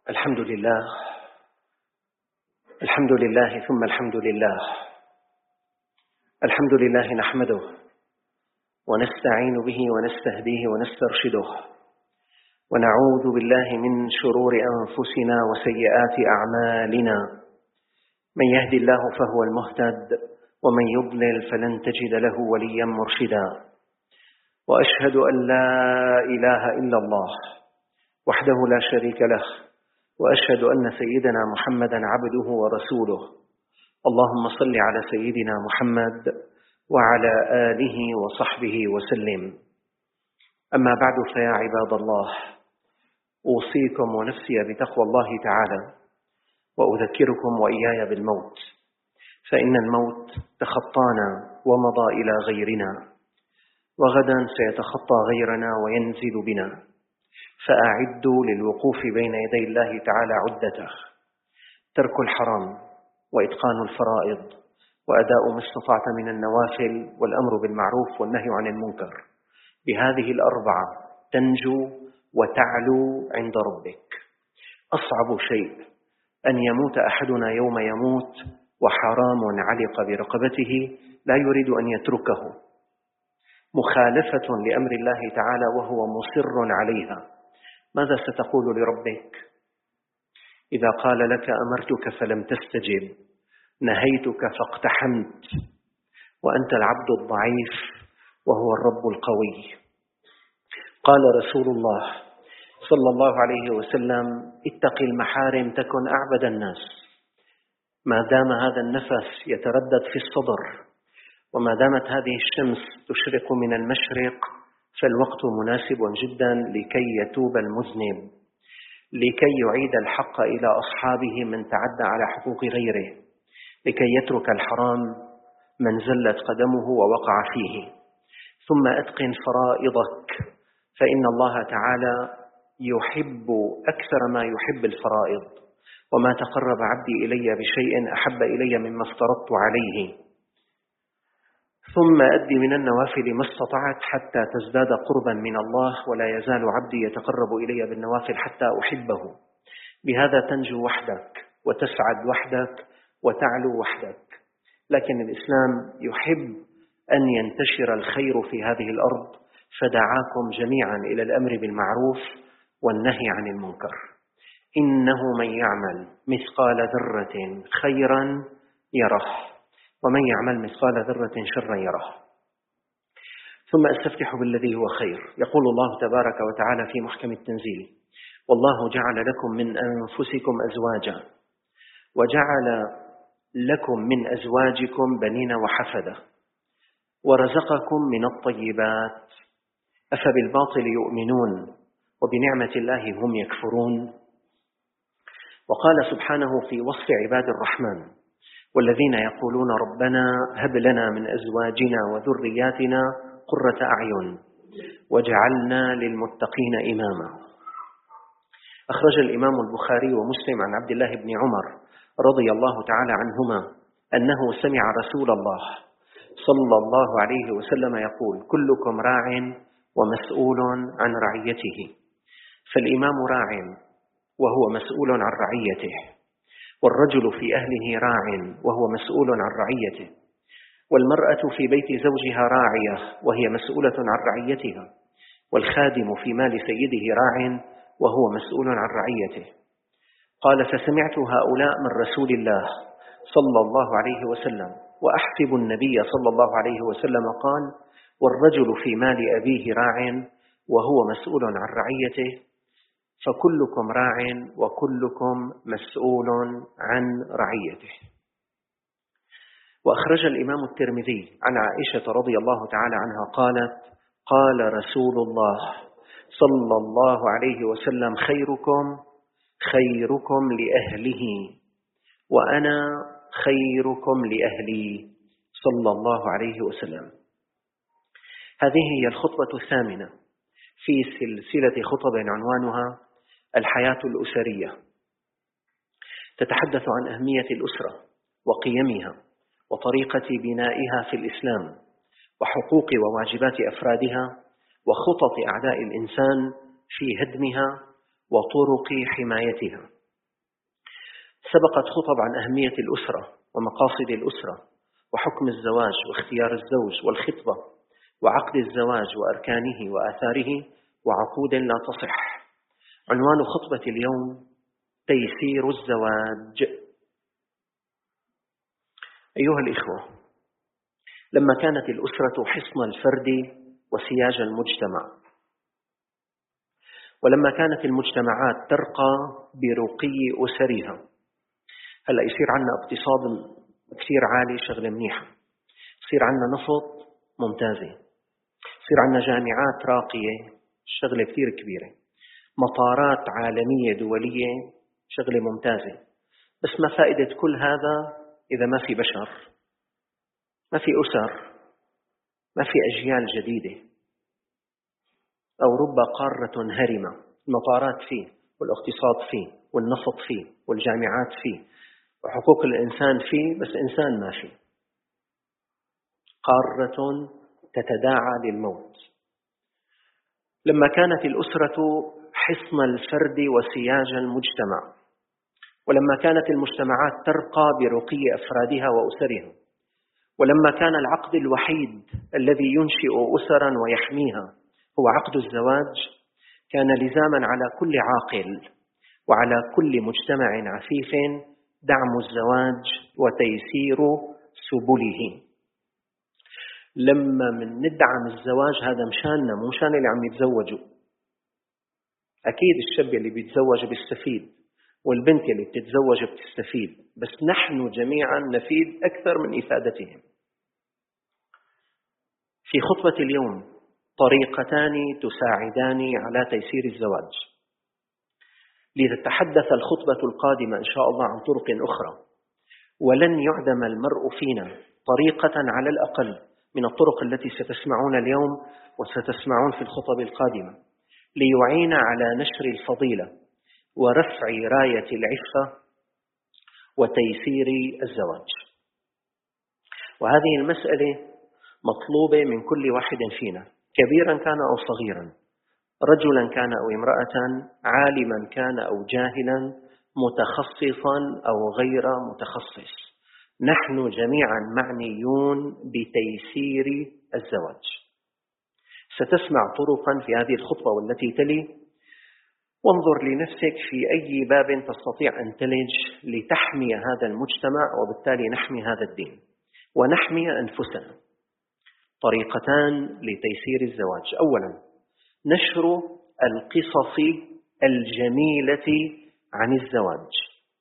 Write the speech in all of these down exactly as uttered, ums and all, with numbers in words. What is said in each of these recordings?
الحمد لله الحمد لله ثم الحمد لله الحمد لله نحمده ونستعين به ونستهديه ونسترشده ونعوذ بالله من شرور أنفسنا وسيئات أعمالنا. من يهدي الله فهو المهتد ومن يضلل فلن تجد له وليا مرشدا. وأشهد أن لا إله إلا الله وحده لا شريك له، وأشهد أن سيدنا محمدا عبده ورسوله. اللهم صل على سيدنا محمد وعلى آله وصحبه وسلم. أما بعد، فيا عباد الله، أوصيكم ونفسي بتقوى الله تعالى، وأذكركم وإياي بالموت، فإن الموت تخطانا ومضى إلى غيرنا، وغدا سيتخطى غيرنا وينزل بنا، فأعدوا للوقوف بين يدي الله تعالى عدته. ترك الحرام وإتقان الفرائض وأداء ما استطعت من النوافل والأمر بالمعروف والنهي عن المنكر، بهذه الأربعة تنجو وتعلو عند ربك. أصعب شيء أن يموت أحدنا يوم يموت وحرام علق برقبته لا يريد أن يتركه، مخالفة لأمر الله تعالى وهو مصر عليها. ماذا ستقول لربك إذا قال لك أمرتك فلم تستجب، نهيتك فاقتحمت، وأنت العبد الضعيف وهو الرب القوي؟ قال رسول الله صلى الله عليه وسلم: اتق المحارم تكن أعبد الناس. ما دام هذا النفس يتردد في الصدر، وما دامت هذه الشمس تشرق من المشرق، فالوقت مناسب جدا لكي يتوب المذنب، لكي يعيد الحق إلى أصحابه من تعدى على حقوق غيره، لكي يترك الحرام من زلت قدمه ووقع فيه. ثم أتقن فرائضك، فإن الله تعالى يحب أكثر ما يحب الفرائض. وما تقرب عبدي إلي بشيء أحب إلي مما افترضت عليه. ثم أدي من النوافل ما استطعت حتى تزداد قربا من الله، ولا يزال عبدي يتقرب إلي بالنوافل حتى أحبه. بهذا تنجو وحدك وتسعد وحدك وتعلو وحدك. لكن الإسلام يحب أن ينتشر الخير في هذه الأرض، فدعاكم جميعا إلى الأمر بالمعروف والنهي عن المنكر. إنه من يعمل مثقال ذرة خيرا يره، ومن يعمل مثقال ذرة شرا يره. ثم أستفتح بالذي هو خير. يقول الله تبارك وتعالى في محكم التنزيل: والله جعل لكم من أنفسكم أزواجا وجعل لكم من أزواجكم بنين وحفدة ورزقكم من الطيبات أفبالباطل يؤمنون وبنعمة الله هم يكفرون. وقال سبحانه في وصف عباد الرحمن: والذين يقولون ربنا هب لنا من أزواجنا وذرياتنا قرة أعين وجعلنا للمتقين إماما. أخرج الإمام البخاري ومسلم عن عبد الله بن عمر رضي الله تعالى عنهما أنه سمع رسول الله صلى الله عليه وسلم يقول: كلكم راع ومسؤول عن رعيته. فالإمام راع وهو مسؤول عن رعيته، والرجل في أهله راع وهو مسؤول عن رعيته، والمرأة في بيت زوجها راعية وهي مسؤولة عن رعيتها، والخادم في مال سيده راع وهو مسؤول عن رعيته. قال: فسمعت هؤلاء من رسول الله صلى الله عليه وسلم، وأحسب النبي صلى الله عليه وسلم قال: والرجل في مال أبيه راع وهو مسؤول عن رعيته، فكلكم راع وكلكم مسؤول عن رعيته. وأخرج الإمام الترمذي عن عائشة رضي الله تعالى عنها قالت: قال رسول الله صلى الله عليه وسلم: خيركم خيركم لأهله وأنا خيركم لأهلي، صلى الله عليه وسلم. هذه هي الخطبة الثامنة في سلسلة خطب عنوانها الحياة الأسرية. تتحدث عن أهمية الأسرة وقيمها وطريقة بنائها في الإسلام، وحقوق وواجبات أفرادها، وخطط أعداء الإنسان في هدمها وطرق حمايتها. سبقت خطب عن أهمية الأسرة ومقاصد الأسرة وحكم الزواج واختيار الزوج والخطبة وعقد الزواج وأركانه وآثاره وعقود لا تصح. عنوان خطبة اليوم: تيسير الزواج. أيها الإخوة، لما كانت الأسرة حصن الفرد وسياج المجتمع، ولما كانت المجتمعات ترقى برقي أسرها، هلأ يصير عنا اقتصاد كثير عالي، شغلة منيحة، يصير عنا نفط ممتازة، يصير عنا جامعات راقية، شغلة كثير كبيرة، مطارات عالمية دولية، شغلة ممتازة. بس ما فائدة كل هذا إذا ما في بشر، ما في أسر، ما في أجيال جديدة؟ أو رب قارة هرمة، المطارات فيه والاقتصاد فيه والنفط فيه والجامعات فيه وحقوق الإنسان فيه، بس إنسان ما فيه. قارة تتداعى للموت. لما كانت الأسرة حصن الفرد وسياج المجتمع، ولما كانت المجتمعات ترقى برقي أفرادها وأسرها، ولما كان العقد الوحيد الذي ينشئ أسرا ويحميها هو عقد الزواج، كان لزاما على كل عاقل وعلى كل مجتمع عفيف دعم الزواج وتيسير سبله. لما من ندعم الزواج هذا مشاننا، مو مشان اللي عم يتزوجوا. أكيد الشاب اللي بيتزوج بيستفيد والبنت اللي بتتزوج بتستفيد، بس نحن جميعا نفيد أكثر من إفادتهم. في خطبة اليوم طريقتان تساعدان على تيسير الزواج. لتتحدث الخطبة القادمة إن شاء الله عن طرق أخرى، ولن يعدم المرء فينا طريقة على الأقل من الطرق التي ستسمعون اليوم وستسمعون في الخطب القادمة، ليعين على نشر الفضيلة ورفع راية العفة وتيسير الزواج. وهذه المسألة مطلوبة من كل واحد فينا، كبيرا كان أو صغيرا، رجلا كان أو امرأة، عالما كان أو جاهلا، متخصصا أو غير متخصص. نحن جميعا معنيون بتيسير الزواج. ستسمع طرقا في هذه الخطبة والتي تلي، وانظر لنفسك في أي باب تستطيع أن تلج لتحمي هذا المجتمع وبالتالي نحمي هذا الدين ونحمي أنفسنا. طريقتان لتيسير الزواج: أولا، نشر القصص الجميلة عن الزواج،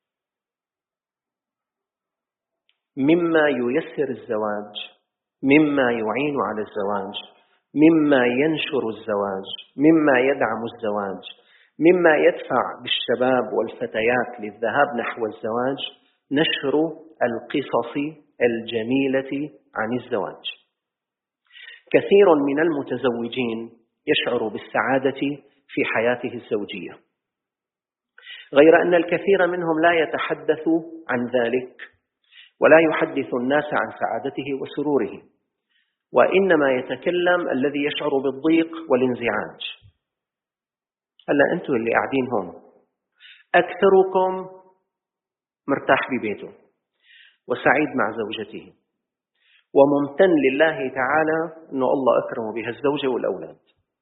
مما ييسر الزواج، مما يعين على الزواج، مما ينشر الزواج، مما يدعم الزواج، مما يدفع بالشباب والفتيات للذهاب نحو الزواج، نشر القصص الجميلة عن الزواج. كثير من المتزوجين يشعر بالسعادة في حياته الزوجية، غير أن الكثير منهم لا يتحدث عن ذلك ولا يحدث الناس عن سعادته وسروره، وإنما يتكلم الذي يشعر بالضيق والانزعاج. هلا أنتم اللي قاعدين هون أكثركم مرتاح ببيته وسعيد مع زوجته وممتن لله تعالى أنه الله أكرمه بها الزوجة والأولاد،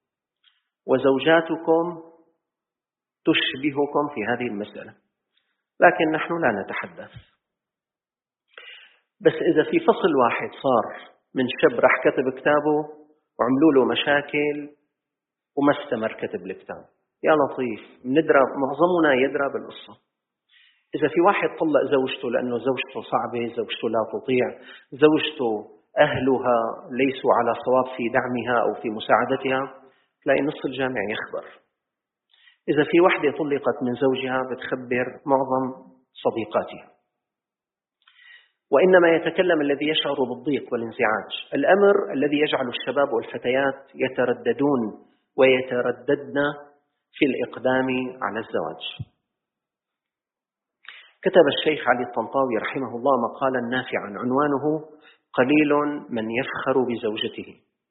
وزوجاتكم تشبهكم في هذه المسألة، لكن نحن لا نتحدث. بس إذا في فصل واحد صار من شاب راح كتب كتابه وعملوا له مشاكل وما استمر كتب الكتاب، يا لطيف، ندرى معظمنا يدرى بالقصة. إذا في واحد طلق زوجته لأنه زوجته صعبة، زوجته لا تطيع، زوجته أهلها ليسوا على صواب في دعمها أو في مساعدتها، تلاقي نص الجامع يخبر. إذا في وحدة طلقت من زوجها بتخبر معظم صديقاتها. وإنما يتكلم الذي يشعر بالضيق والانزعاج، الأمر الذي يجعل الشباب والفتيات يترددون ويترددن في الإقدام على الزواج. كتب الشيخ علي الطنطاوي رحمه الله مقالا نافعا عنوانه قليل من يفخر بزوجته.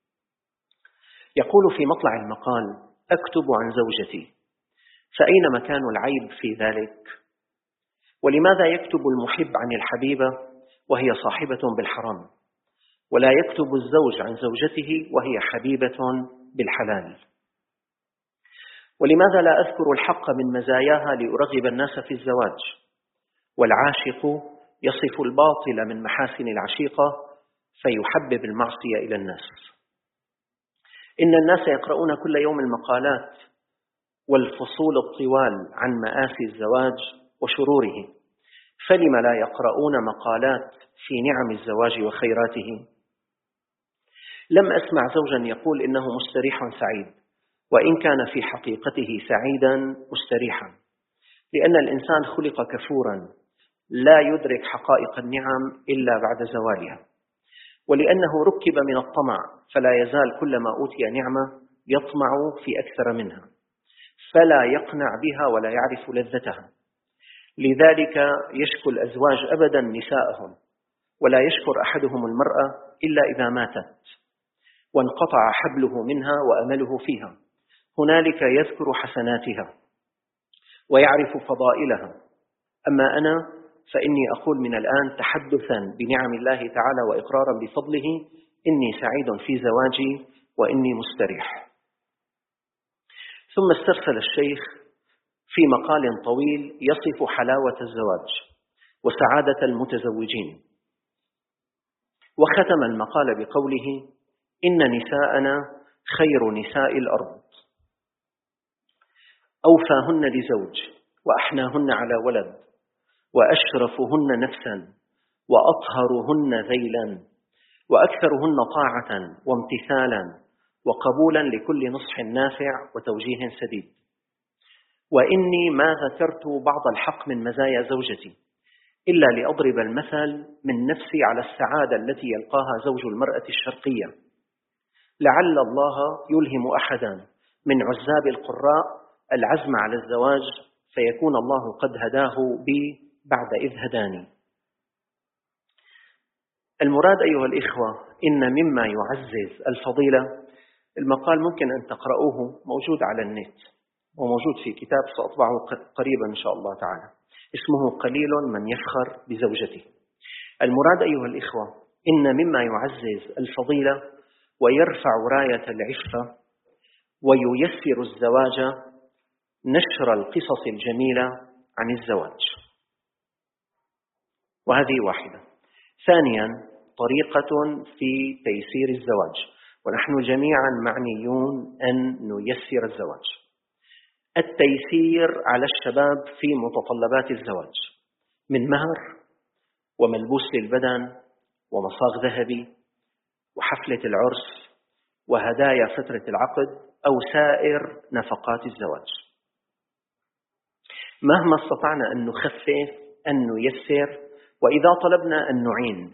يقول في مطلع المقال: أكتب عن زوجتي، فأين مكان العيب في ذلك؟ ولماذا يكتب المحب عن الحبيبة وهي صاحبة بالحرام، ولا يكتب الزوج عن زوجته وهي حبيبة بالحلال؟ ولماذا لا أذكر الحق من مزاياها لأرغب الناس في الزواج، والعاشق يصف الباطل من محاسن العشيقة فيحبب المعصية إلى الناس؟ إن الناس يقرؤون كل يوم المقالات والفصول الطوال عن مآسي الزواج وشروره، فلم لا يقرؤون مقالات في نعم الزواج وخيراته؟ لم أسمع زوجا يقول إنه مستريح سعيد، وإن كان في حقيقته سعيدا مستريحا، لأن الإنسان خلق كفورا لا يدرك حقائق النعم إلا بعد زوالها، ولأنه ركب من الطمع فلا يزال كلما أوتي نعمة يطمع في أكثر منها، فلا يقنع بها ولا يعرف لذتها. لذلك يشكو الأزواج أبدا نساءهم، ولا يشكر أحدهم المرأة إلا إذا ماتت وانقطع حبله منها وأمله فيها، هنالك يذكر حسناتها ويعرف فضائلها. أما أنا فإني أقول من الآن تحدثا بنعم الله تعالى وإقرارا بفضله إني سعيد في زواجي وإني مستريح. ثم استرسل الشيخ في مقال طويل يصف حلاوة الزواج وسعادة المتزوجين، وختم المقال بقوله: إن نساءنا خير نساء الأرض، أوفاهن لزوج، وأحناهن على ولد، وأشرفهن نفسا، وأطهرهن ذيلا، وأكثرهن طاعة وامتثالا وقبولا لكل نصح نافع وتوجيه سديد. وإني ما ذكرت بعض الحق من مزايا زوجتي إلا لأضرب المثل من نفسي على السعادة التي يلقاها زوج المرأة الشرقية. لعل الله يلهم أحدا من عزاب القراء العزم على الزواج فيكون الله قد هداه بي بعد إذ هداني. المراد أيها الإخوة إن مما يعزز الفضيلة، المقال ممكن أن تقرأوه موجود على النت وموجود في كتاب سأطبعه قريبا إن شاء الله تعالى، اسمه قليل من يفخر بزوجته. المراد أيها الإخوة إن مما يعزز الفضيلة ويرفع راية العفة وييسر الزواج نشر القصص الجميلة عن الزواج، وهذه واحدة. ثانيا، طريقة في تيسير الزواج، ونحن جميعا معنيون أن نيسر الزواج. التيسير على الشباب في متطلبات الزواج من مهر وملبوس للبدن ومصاغ ذهبي وحفلة العرس وهدايا فترة العقد أو سائر نفقات الزواج. مهما استطعنا أن نخفف أن نيسر، وإذا طلبنا أن نعين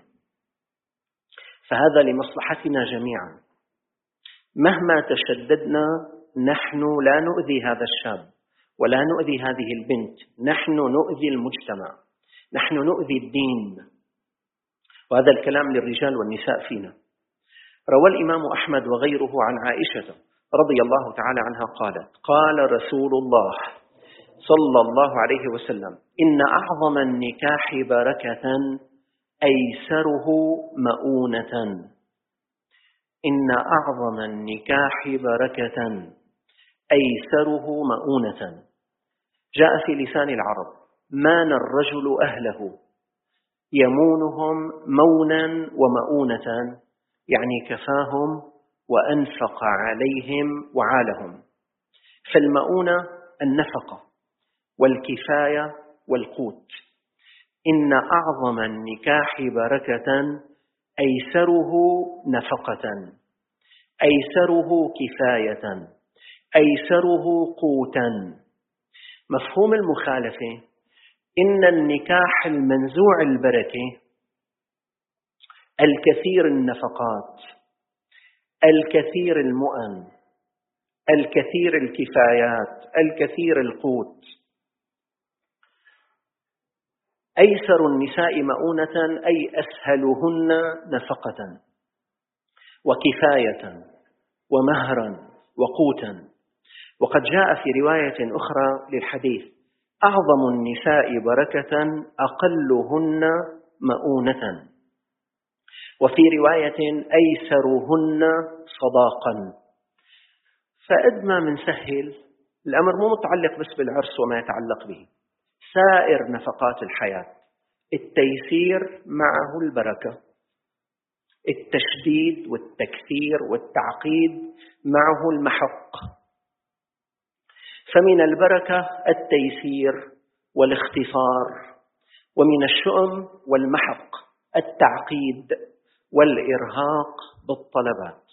فهذا لمصلحتنا جميعا. مهما تشددنا نحن لا نؤذي هذا الشاب ولا نؤذي هذه البنت، نحن نؤذي المجتمع، نحن نؤذي الدين، وهذا الكلام للرجال والنساء فينا. روى الإمام أحمد وغيره عن عائشة رضي الله تعالى عنها قالت: قال رسول الله صلى الله عليه وسلم: إن أعظم النكاح بركة أيسره مؤونة. إن أعظم النكاح بركة أيسره مؤونة. جاء في لسان العرب: مان الرجل أهله يمونهم مونا ومؤونة، يعني كفاهم وأنفق عليهم وعالهم. فالمؤونة النفقة والكفاية والقوت. إن أعظم النكاح بركة أيسره نفقة، أيسره كفاية، أيسره قوتا. مفهوم المخالفة: إن النكاح المنزوع البركة الكثير النفقات، الكثير المؤن، الكثير الكفايات، الكثير القوت. أيسر النساء مؤونة أي أسهلهن نفقة وكفاية ومهرا وقوتا. وقد جاء في رواية أخرى للحديث أعظم النساء بركة أقلهن مؤونة، وفي رواية أيسرهن صداقا. فقد ما منسهل الأمر مو متعلق بس بالعرس وما يتعلق به، سائر نفقات الحياة التيسير معه البركة، التشديد والتكثير والتعقيد معه المحق. فمن البركة التيسير والاختصار، ومن الشؤم والمحق التعقيد والإرهاق بالطلبات.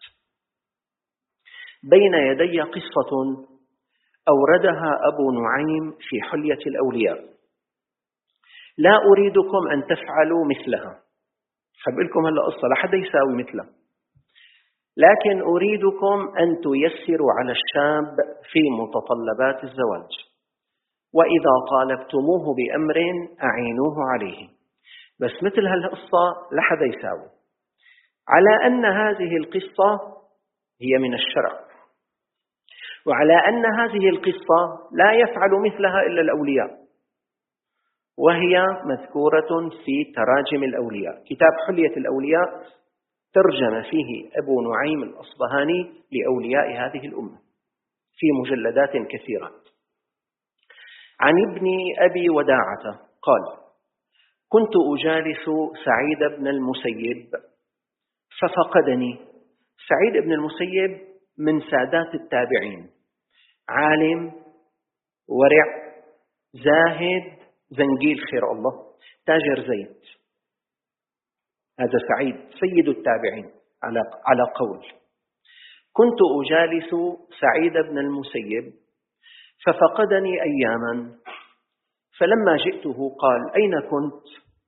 بين يدي قصة أوردها أبو نعيم في حلية الأولياء، لا أريدكم أن تفعلوا مثلها، حب لكم هلا قصة لا حدا يساوي مثلها، لكن أريدكم أن تيسروا على الشاب في متطلبات الزواج، وإذا طالبتموه بأمر أعينوه عليه. بس مثل هالقصة لا حدا يساوي، على أن هذه القصة هي من الشرع، وعلى أن هذه القصة لا يفعل مثلها إلا الأولياء، وهي مذكورة في تراجم الأولياء. كتاب حلية الأولياء ترجم فيه أبو نعيم الأصبهاني لأولياء هذه الأمة في مجلدات كثيرة. عن ابن أبي وداعة قال: كنت أجالس سعيد بن المسيب ففقدني. سعيد بن المسيب من سادات التابعين، عالم ورع زاهد زنجيل خير الله، تاجر زيت. هذا سعيد سيد التابعين على على قول. كنت أجالس سعيد بن المسيب ففقدني أياما، فلما جئته قال: أين كنت؟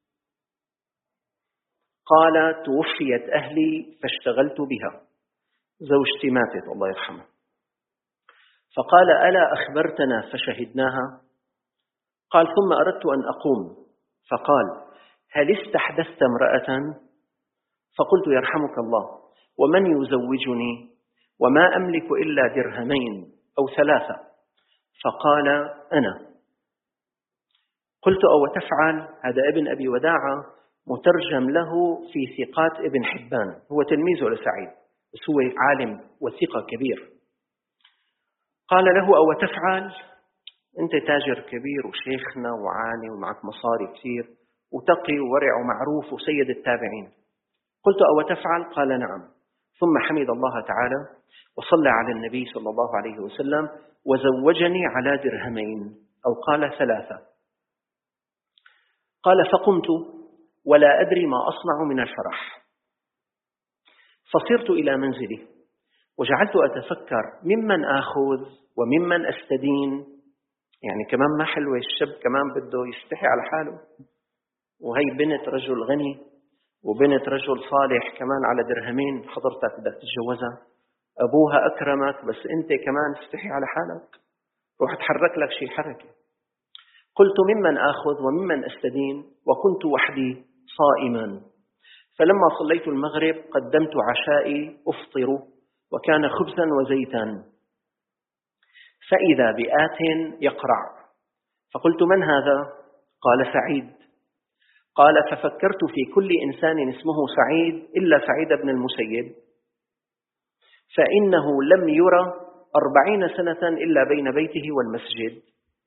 قال: توفيت أهلي فاشتغلت بها، زوجتي ماتت الله يرحمها. فقال: ألا أخبرتنا فشهدناها؟ قال: ثم أردت أن أقوم، فقال: هل استحدثت امرأة؟ فقلت: يرحمك الله، ومن يزوجني وما أملك إلا درهمين أو ثلاثة؟ فقال: أنا. قلت: أو تفعل؟ هذا ابن أبي وداعة مترجم له في ثقات ابن حبان، هو تلميذه لسعيد بس هو عالم وثقة كبير. قال له: أو تفعل؟ أنت تاجر كبير وشيخنا وعالي ومعك مصاري كثير وتقي وورع ومعروف وسيد التابعين. قلت: أو تفعل؟ قال: نعم. ثم حمد الله تعالى وصلى على النبي صلى الله عليه وسلم وزوجني على درهمين أو قال ثلاثة. قال: فقمت ولا أدري ما أصنع من الفرح، فصرت إلى منزلي وجعلت أتفكر ممن آخذ وممن أستدين. يعني كمان ما حلوة، الشاب كمان بده يستحي على حاله، وهي بنت رجل غني وبنت رجل صالح كمان على درهمين حضرتك بدك تتجوزها، أبوها أكرمك بس أنت كمان استحي على حالك، روح تحرك لك شيء حركة. قلت: ممن آخذ وممن أستدين؟ وكنت وحدي صائما. فلما صليت المغرب قدمت عشائي أفطر، وكان خبزا وزيتا، فإذا بآت يقرع. فقلت: من هذا؟ قال: سعيد. قال: ففكرت في كل إنسان اسمه سعيد إلا سعيد بن المسيب، فإنه لم يرى أربعين سنة إلا بين بيته والمسجد.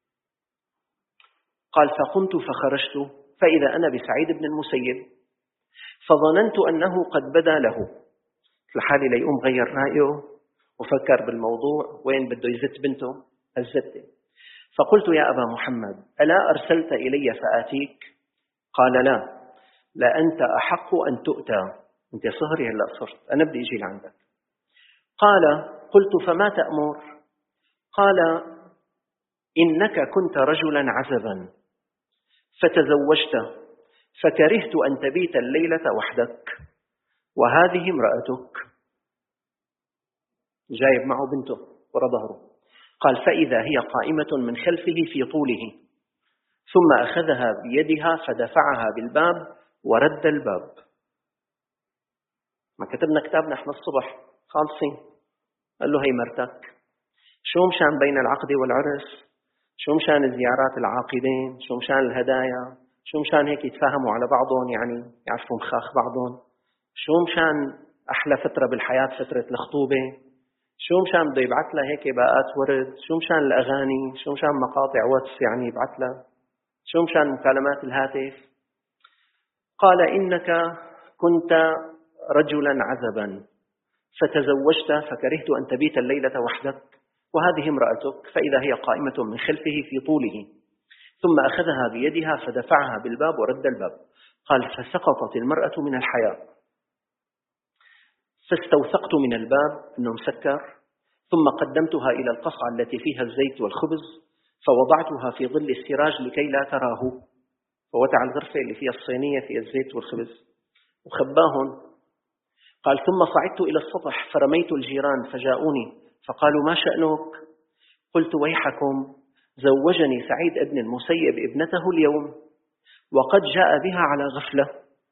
قال: فقمت فخرجت فإذا أنا بسعيد بن المسيب، فظننت أنه قد بدا له لحالي ليقوم غير رأيه وفكر بالموضوع وين بده يزت بنته الزتة. فقلت: يا أبا محمد، ألا أرسلت إلي فآتيك؟ قال: لا، لا أنت أحق أن تؤتى، أنت صهري هلأ صرت، أنا بدي أجي لعندك. قال: قلت: فما تأمر؟ قال: إنك كنت رجلا عزبا فتزوجت، فكرهت أن تبيت الليلة وحدك، وهذه امرأتك. جايب معه بنته ورا ظهره. قال: فإذا هي قائمة من خلفه في طوله، ثم أخذها بيدها فدفعها بالباب ورد الباب. ما كتبنا كتاب نحن الصبح خالصين. قال له: هي مرتك، شو مشان بين العقد والعرس، شو مشان الزيارات العاقدين، شو مشان الهدايا، شو مشان هيك يتفاهموا على بعضهم، يعني يعرفوا مخاخ بعضهم، شو مشان أحلى فترة بالحياة فترة الخطوبة، شو مشان بده يبعث لها هيك باقات ورد، شو مشان الأغاني، شو مشان مقاطع واتس يعني يبعث لها، شو مشان مكالمات الهاتف. قال إنك كنت رجلا عزبا فتزوجت فكرهت أن تبيت الليلة وحدك، وهذه امرأتك، فإذا هي قائمة من خلفه في طوله، ثم أخذها بيدها فدفعها بالباب ورد الباب. قال فسقطت المرأة من الحياء، فاستوثقت من الباب أنه مسكر، ثم قدمتها إلى القصعة التي فيها الزيت والخبز فوضعتها في ظل السراج لكي لا تراه، فوضع الغرفة اللي فيها الصينية فيها الزيت والخبز وخباهن. قال ثم صعدت إلى السطح فرميت الجيران فجاءوني فقالوا ما شأنك؟ قلت ويحكم، زوجني سعيد ابن المسيب ابنته اليوم وقد جاء بها على غفلة.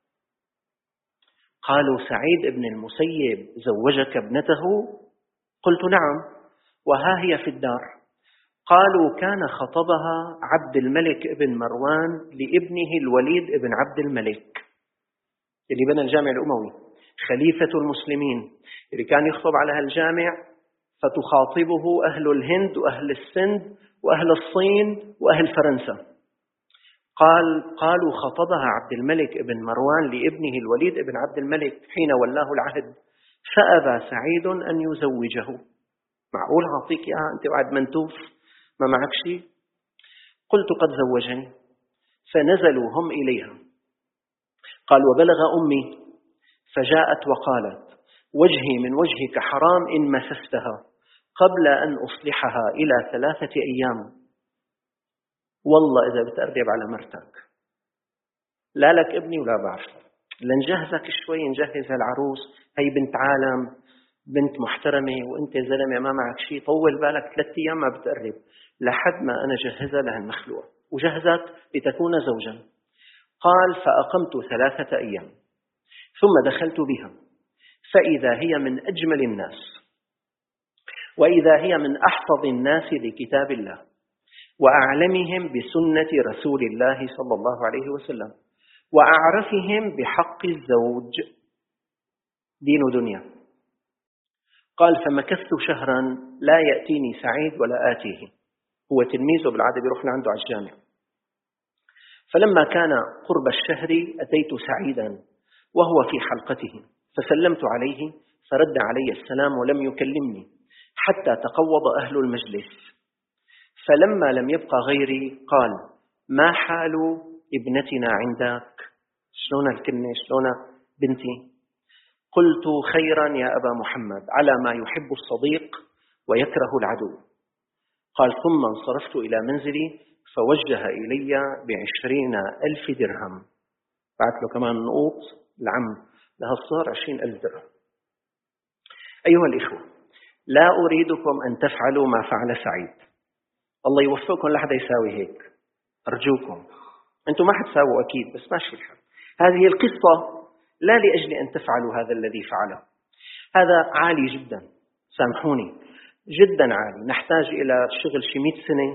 قالوا سعيد ابن المسيب زوجك ابنته؟ قلت نعم وها هي في الدار. قالوا كان خطبها عبد الملك ابن مروان لابنه الوليد ابن عبد الملك اللي بنى الجامع الأموي، خليفة المسلمين اللي كان يخطب على هالجامع فتخاطبه أهل الهند وأهل السند وأهل الصين وأهل فرنسا. قال قالوا خطبها عبد الملك ابن مروان لابنه الوليد ابن عبد الملك حين ولاه العهد، فأبى سعيد أن يزوجه. معقول أعطيك إياها أنت وعد منتوف ما معك شيء؟ قلت قد زوجني. فنزلوا هم إليها. قال وبلغ أمي فجاءت وقالت وجهي من وجهك حرام إن مسستها قبل أن أصلحها إلى ثلاثة أيام، والله إذا بتقرب على مرتك لا لك ابني ولا بعرف، لنجهزك شوي نجهز العروس، هي بنت عالم بنت محترمة وانت زلمة ما معك شيء، طول بالك ثلاثة أيام ما بتقرب لحد ما أنا جهزها لها المخلوع وجهزت لتكون زوجا. قال فأقمت ثلاثة أيام ثم دخلت بها فإذا هي من أجمل الناس وإذا هي من أحفظ الناس لكتاب الله وأعلمهم بسنة رسول الله صلى الله عليه وسلم وأعرفهم بحق الزوج دين ودنيا. قال فمكثت شهرا لا يأتيني سعيد ولا آتيه، هو تلميذه بالعادة بيروح لعنده على الجامع. فلما كان قرب الشهر أتيت سعيدا وهو في حلقته فسلمت عليه فرد علي السلام ولم يكلمني حتى تقوض أهل المجلس. فلما لم يبقى غيري قال ما حال ابنتنا عندك؟ شلون الكلمة شلون بنتي؟ قلت خيرا يا أبا محمد على ما يحب الصديق ويكره العدو. قال ثم انصرفت إلى منزلي فوجه إلي بعشرين ألف درهم، بعت له كمان نقوط العم لها صار عشرين ألف درهم. أيها الإخوة لا أريدكم أن تفعلوا ما فعل سعيد، الله يوفقكم لحدا يساوي هيك، أرجوكم أنتم ما حتساووا أكيد بس ماشي الحال. هذه القصة لا لأجل أن تفعلوا هذا الذي فعله، هذا عالي جدا سامحوني جدا عالي، نحتاج إلى شغل شي مئة سنة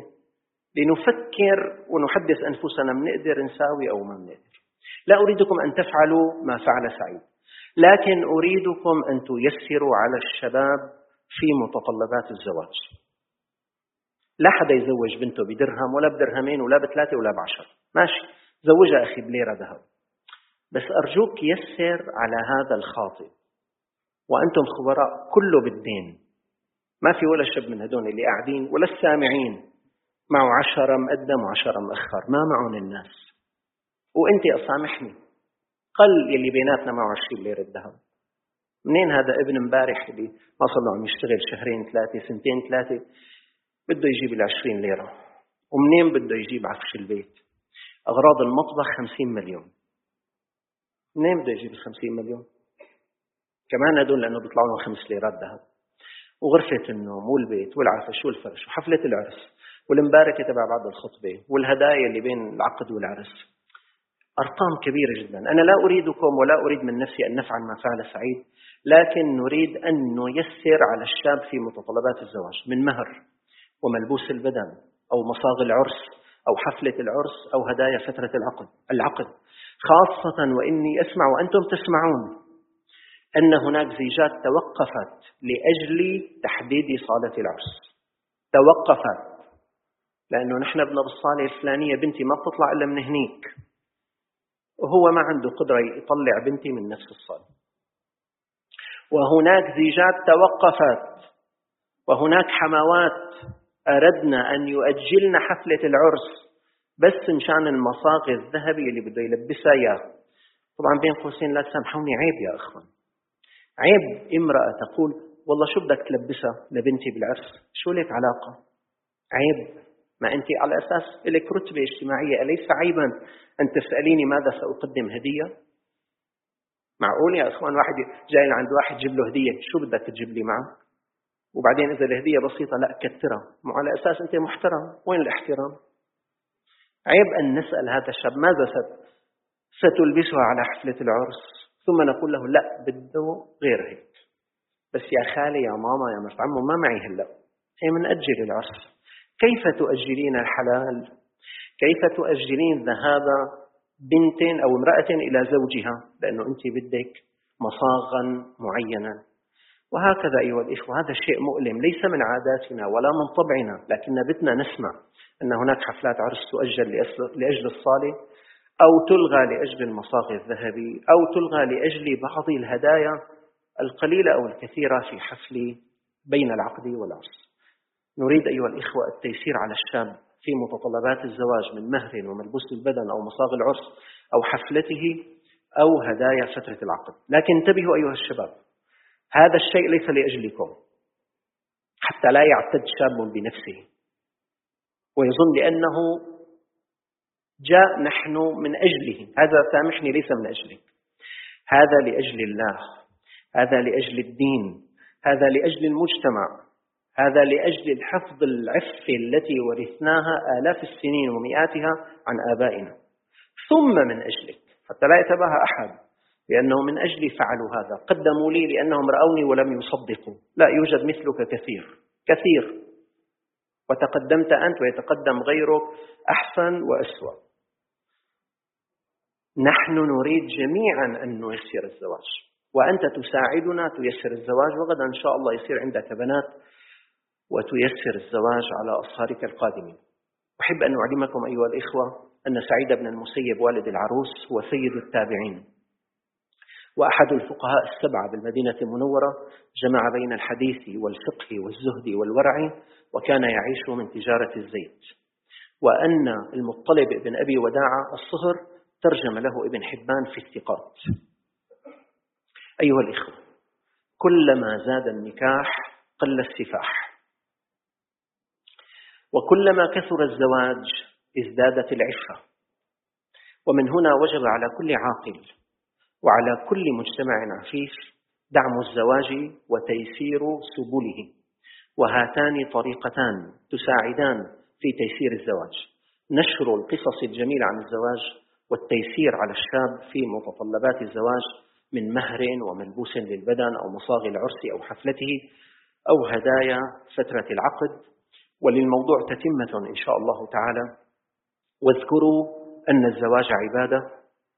لنفكر ونحدث أنفسنا بنقدر نساوي أو ما بنقدر. لا أريدكم أن تفعلوا ما فعل سعيد، لكن أريدكم أن تيسروا على الشباب في متطلبات الزواج. لا حدا يزوج بنته بدرهم ولا بدرهمين ولا بثلاثة ولا بعشر، ماشي زوجها أخي بليرة ذهب، بس أرجوك يسر على هذا الخاطب، وأنتم خبراء كله بالدين، ما في ولا شاب من هدول اللي قاعدين ولا السامعين معه عشرة مقدم وعشرة مؤخر، ما معهم الناس. وأنت أسامحني قل يلي بيناتنا معه عشرين ليرة ذهب، منين هذا ابن مبارح اللي ما صار له عم يشتغل شهرين ثلاثة سنتين ثلاثة بده يجيب العشرين ليرة، ومنين بده يجيب عفش البيت أغراض المطبخ خمسين مليون، منين بده يجيب الخمسين مليون؟ كمان هدول لأنه بيطلعوا لهم خمس ليرات ذهب، وغرفة النوم والبيت والعفش والفرش وحفلة العرس والمباركة تبع بعد الخطبة والهدايا اللي بين العقد والعرس، أرقام كبيرة جدا. أنا لا أريدكم ولا أريد من نفسي أن نفعل ما فعل سعيد، لكن نريد أن نيسر على الشاب في متطلبات الزواج من مهر وملبوس البدن أو مصاغ العرس أو حفلة العرس أو هدايا فترة العقد العقد خاصة وإني أسمع وأنتم تسمعون أن هناك زيجات توقفت لأجل تحديد صالة العرس. توقفت لأنه نحن بدنا بالصالة الفلانية بنتي ما بتطلع إلا من هنيك، وهو ما عنده قدرة يطلع بنتي من نفس الصالة. وهناك زيجات توقفت، وهناك حموات أردنا أن يؤجلن حفلة العرس بس مشان المصاغ الذهبي اللي بده يلبسها إياه. طبعا بين قوسين لا تسامحوني، عيب يا أخوان، عيب امرأة تقول والله شو بدك تلبسها لبنتي بالعرس، شو لك علاقة؟ عيب، ما أنت على أساس لك رتبة اجتماعية، أليس عيبا أن تسأليني ماذا سأقدم هدية؟ معقول يا أخوان واحد جاي عند واحد جيب له هدية، شو بدك تجيب لي معه؟ وبعدين إذا الهدية بسيطة لا كترها، مو على أساس أنت محترم، وين الاحترام؟ عيب أن نسأل هذا الشاب ماذا ستلبسها على حفلة العرس ثم نقول له لا بده غير هيك. بس يا خالي يا ماما يا مرت عمو ما معي هلا، هي من أجل العرس. كيف تؤجلين الحلال؟ كيف تؤجلين ذهاب بنت أو امرأة إلى زوجها لأنه أنت بدك مصاغا معينا؟ وهكذا أيها الإخوة، هذا الشيء مؤلم، ليس من عاداتنا ولا من طبعنا، لكن بدنا نسمع أن هناك حفلات عرس تؤجل لأجل الصالة أو تلغى لأجل المصاغ الذهبي أو تلغى لأجل بعض الهدايا القليلة أو الكثيرة في حفل بين العقد والعرس. نريد أيها الإخوة التيسير على الشاب في متطلبات الزواج من مهر وملبوس البدن أو مصاغ العرس أو حفلته أو هدايا فترة العقد. لكن انتبهوا أيها الشباب، هذا الشيء ليس لأجلكم، حتى لا يعتد شاب بنفسه ويظن لأنه جاء نحن من أجله، هذا سامحني ليس من أجلك، هذا لأجل الله، هذا لأجل الدين، هذا لأجل المجتمع، هذا لأجل الحفظ العفة التي ورثناها آلاف السنين ومئاتها عن آبائنا، ثم من أجلك حتى لا يتباهى أحد لأنه من أجلي فعلوا هذا، قدموا لي لأنهم رأوني ولم يصدقوا. لا، يوجد مثلك كثير كثير، وتقدمت أنت ويتقدم غيرك أحسن وأسوأ. نحن نريد جميعا أن نيسر الزواج، وأنت تساعدنا تيسر الزواج، وغدا إن شاء الله يصير عندك بنات وتيسر الزواج على أصهارك القادمين. أحب أن أعلمكم أيها الإخوة أن سعيد بن المسيب والد العروس هو سيد التابعين وأحد الفقهاء السبعة بالمدينة المنورة، جمع بين الحديث والفقه والزهد والورع، وكان يعيش من تجارة الزيت. وأن المطلب بن أبي وداعة الصهر ترجم له ابن حبان في الثقات. أيها الإخوة، كلما زاد النكاح قل السفاح، وكلما كثر الزواج ازدادت العفة. ومن هنا وجب على كل عاقل وعلى كل مجتمع عفيف دعم الزواج وتيسير سبله، وهاتان طريقتان تساعدان في تيسير الزواج: نشر القصص الجميلة عن الزواج، والتيسير على الشاب في متطلبات الزواج من مهر وملبوس للبدن أو مصاغ العرس أو حفلته أو هدايا فترة العقد. وللموضوع تتمة إن شاء الله تعالى. واذكروا أن الزواج عبادة،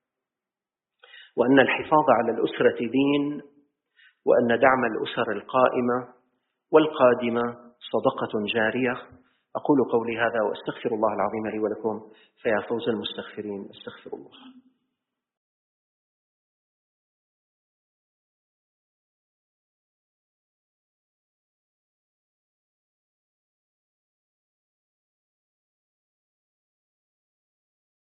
وأن الحفاظ على الأسرة دين، وأن دعم الأسر القائمة والقادمة صدقة جارية. أقول قولي هذا وأستغفر الله العظيم لي ولكم، فيا فوز المستغفرين. استغفر الله.